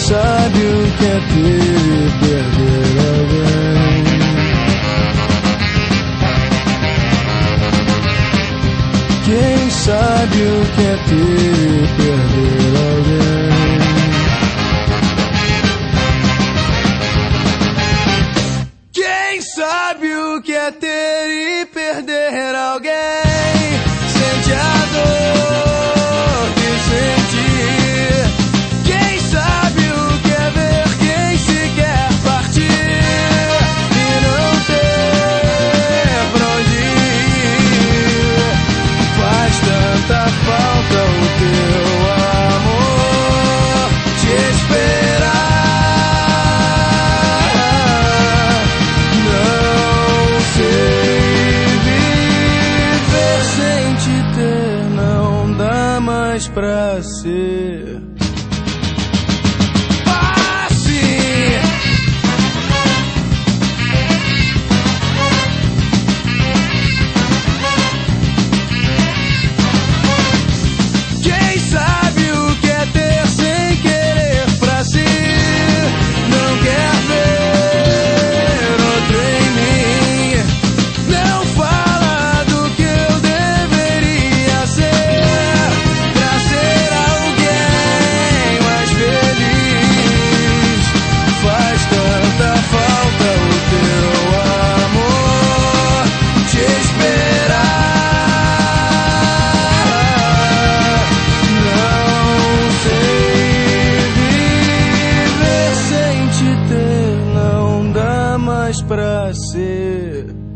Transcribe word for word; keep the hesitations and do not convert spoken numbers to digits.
sabe o que é ter e perder alguém? Quem sabe o que é ter e perder alguém? Quem sabe o que é ter e perder alguém? Sente a dor de sentir. Quem sabe o que é ver quem se quer partir e não ter pra onde ir? Faz tanta falta o teu amor, te esperar. Não sei viver sem te ter, não dá mais pra ser. Pra ser.